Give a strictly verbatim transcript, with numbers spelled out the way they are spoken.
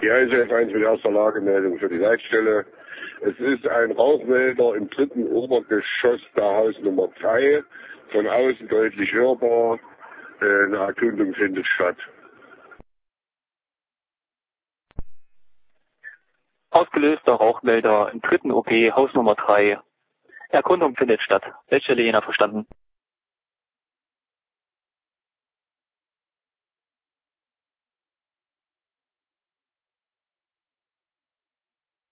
Ja, ist F eins mit erster Lagemeldung für die Leitstelle. Es ist ein Rauchmelder im dritten Obergeschoss der Hausnummer drei. Von außen deutlich hörbar. Eine Erkundung findet statt. Ausgelöster Rauchmelder im dritten O P, Hausnummer drei. Erkundung findet statt. Leitstelle Jena verstanden.